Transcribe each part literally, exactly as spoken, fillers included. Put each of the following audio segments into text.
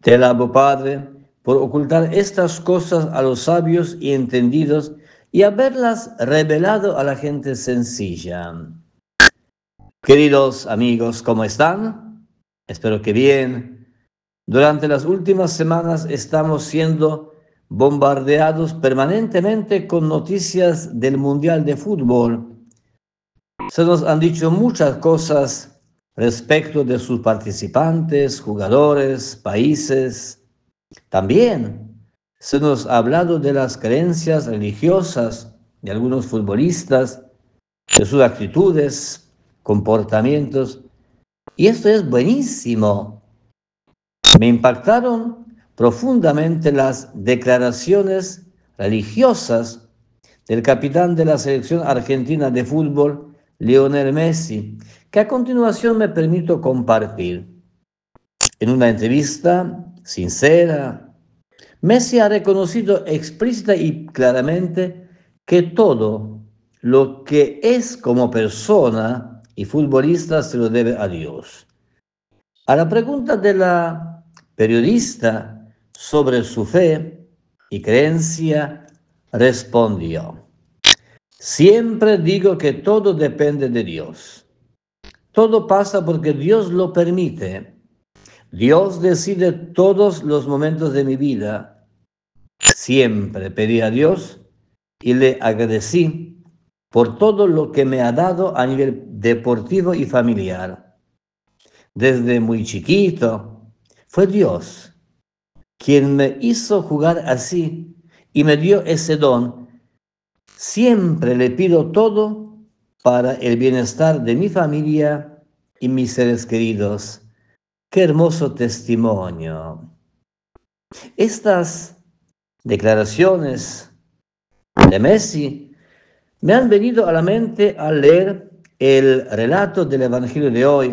Te alabo, Padre, por ocultar estas cosas a los sabios y entendidos y haberlas revelado a la gente sencilla. Queridos amigos, ¿cómo están? Espero que bien. Durante las últimas semanas estamos siendo bombardeados permanentemente con noticias del Mundial de Fútbol. Se nos han dicho muchas cosas respecto de sus participantes, jugadores, países. También se nos ha hablado de las creencias religiosas de algunos futbolistas, de sus actitudes, comportamientos, y esto es buenísimo. Me impactaron profundamente las declaraciones religiosas del capitán de la selección argentina de fútbol, Lionel Messi, que a continuación me permito compartir. En una entrevista sincera, Messi ha reconocido explícita y claramente que todo lo que es como persona y futbolista se lo debe a Dios. A la pregunta de la periodista sobre su fe y creencia, respondió: siempre digo que todo depende de Dios. Todo pasa porque Dios lo permite. Dios decide todos los momentos de mi vida. Siempre pedí a Dios y le agradecí por todo lo que me ha dado a nivel deportivo y familiar. Desde muy chiquito, fue Dios quien me hizo jugar así y me dio ese don. Siempre le pido todo para el bienestar de mi familia y mis seres queridos. ¡Qué hermoso testimonio! Estas declaraciones de Messi me han venido a la mente al leer el relato del Evangelio de hoy.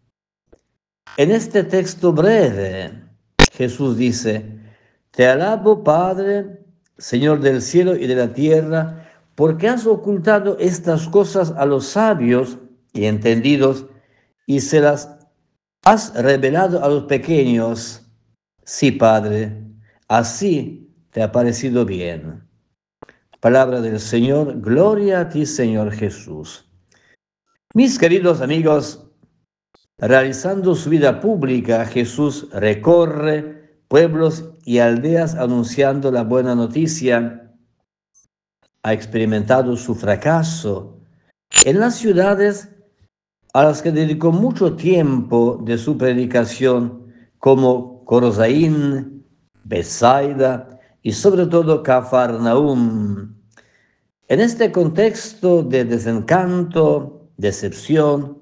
En este texto breve, Jesús dice: te alabo, Padre, Señor del cielo y de la tierra, porque has ocultado estas cosas a los sabios y entendidos y se las has revelado a los pequeños. Sí, Padre, así te ha parecido bien. Palabra del Señor, gloria a ti, Señor Jesús. Mis queridos amigos, realizando su vida pública, Jesús recorre pueblos y aldeas anunciando la buena noticia. Ha experimentado su fracaso en las ciudades a las que dedicó mucho tiempo de su predicación, como Corozaín, Betsaida y sobre todo Cafarnaúm. En este contexto de desencanto, decepción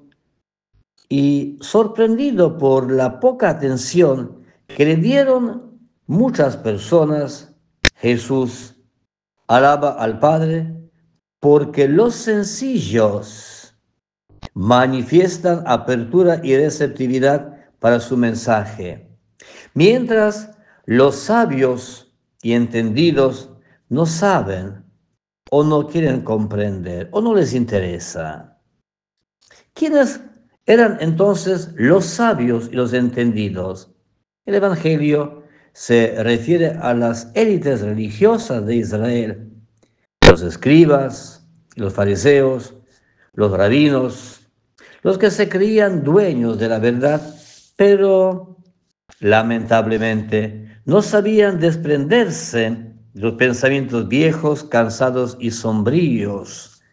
y sorprendido por la poca atención que le dieron muchas personas, Jesús alaba al Padre porque los sencillos manifiestan apertura y receptividad para su mensaje, mientras los sabios y entendidos no saben o no quieren comprender o no les interesa. ¿Quiénes eran entonces los sabios y los entendidos? El Evangelio se refiere a las élites religiosas de Israel, los escribas, los fariseos, los rabinos, los que se creían dueños de la verdad, pero lamentablemente no sabían desprenderse de los pensamientos viejos, cansados y sombríos.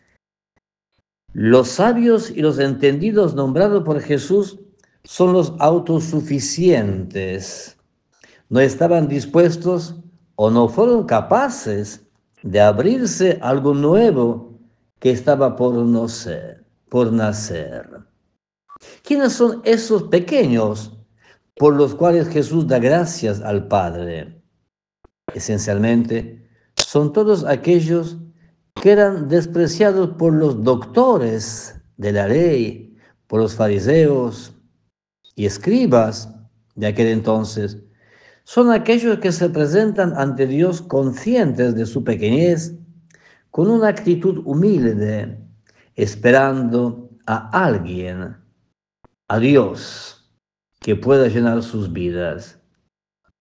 Los sabios y los entendidos nombrados por Jesús son los autosuficientes. No estaban dispuestos o no fueron capaces de abrirse a algo nuevo que estaba por nacer. Por nacer. ¿Quiénes son esos pequeños por los cuales Jesús da gracias al Padre? Esencialmente, son todos aquellos que eran despreciados por los doctores de la ley, por los fariseos y escribas de aquel entonces. Son aquellos que se presentan ante Dios conscientes de su pequeñez, con una actitud humilde, esperando a alguien, a Dios, que pueda llenar sus vidas.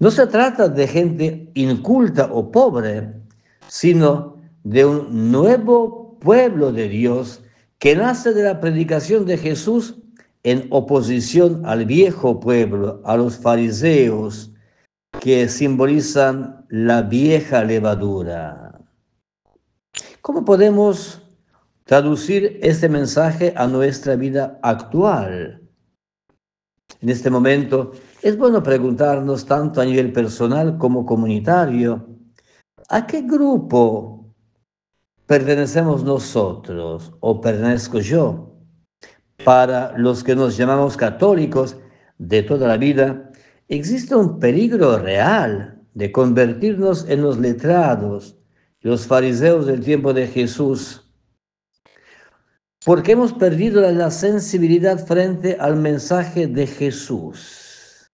No se trata de gente inculta o pobre, sino de un nuevo pueblo de Dios que nace de la predicación de Jesús en oposición al viejo pueblo, a los fariseos, que simbolizan la vieja levadura. ¿Cómo podemos traducir este mensaje a nuestra vida actual? En este momento es bueno preguntarnos, tanto a nivel personal como comunitario, ¿a qué grupo pertenecemos nosotros o pertenezco yo? Para los que nos llamamos católicos de toda la vida, existe un peligro real de convertirnos en los letrados, los fariseos del tiempo de Jesús, porque hemos perdido la sensibilidad frente al mensaje de Jesús.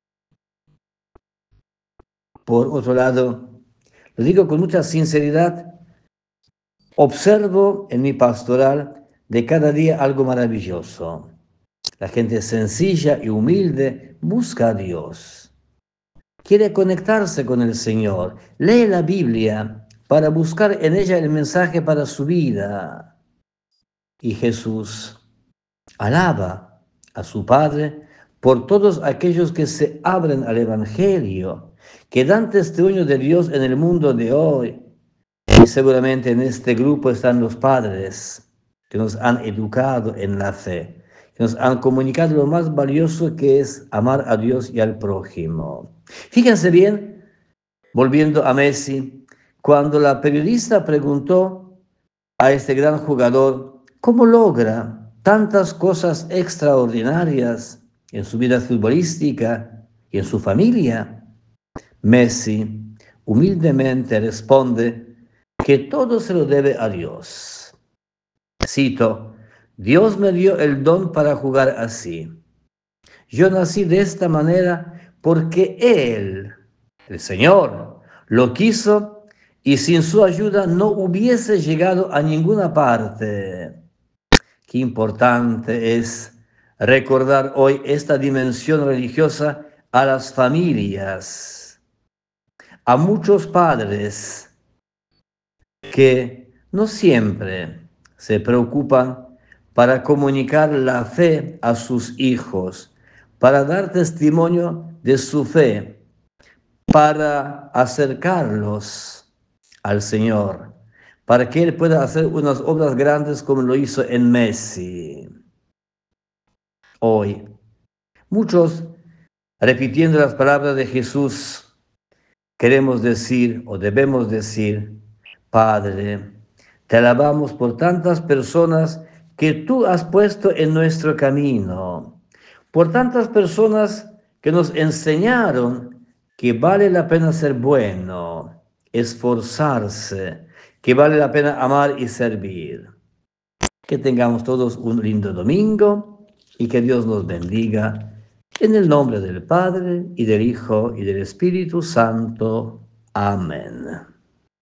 Por otro lado, lo digo con mucha sinceridad, observo en mi pastoral de cada día algo maravilloso. La gente sencilla y humilde busca a Dios. Quiere conectarse con el Señor. Lee la Biblia para buscar en ella el mensaje para su vida. Y Jesús alaba a su Padre por todos aquellos que se abren al Evangelio, que dan testimonio de Dios en el mundo de hoy. Y seguramente en este grupo están los padres que nos han educado en la fe, que nos han comunicado lo más valioso que es amar a Dios y al prójimo. Fíjense bien, volviendo a Messi, cuando la periodista preguntó a este gran jugador cómo logra tantas cosas extraordinarias en su vida futbolística y en su familia, Messi humildemente responde que todo se lo debe a Dios. Cito, Dios me dio el don para jugar así. Yo nací de esta manera porque Él, el Señor, lo quiso y sin su ayuda no hubiese llegado a ninguna parte. Qué importante es recordar hoy esta dimensión religiosa a las familias, a muchos padres que no siempre se preocupan para comunicar la fe a sus hijos, para dar testimonio de su fe, para acercarlos al Señor, para que Él pueda hacer unas obras grandes como lo hizo en Messi. Hoy, muchos, repitiendo las palabras de Jesús, queremos decir o debemos decir, Padre, te alabamos por tantas personas que tú has puesto en nuestro camino, por tantas personas que nos enseñaron que vale la pena ser bueno, esforzarse, que vale la pena amar y servir. Que tengamos todos un lindo domingo y que Dios nos bendiga. En el nombre del Padre, y del Hijo, y del Espíritu Santo. Amén.